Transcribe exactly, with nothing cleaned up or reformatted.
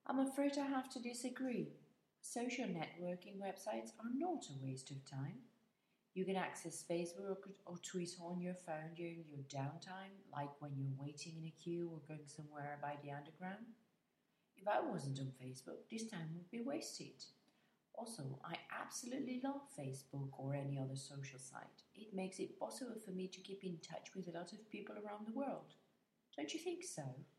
I'm afraid I have to disagree. Social networking websites are not a waste of time. You can access Facebook or Twitter on your phone during your downtime, like when you're waiting in a queue or going somewhere by the underground. If I wasn't on Facebook, this time would be wasted. Also, I absolutely love Facebook or any other social site. It makes it possible for me to keep in touch with a lot of people around the world. Don't you think so?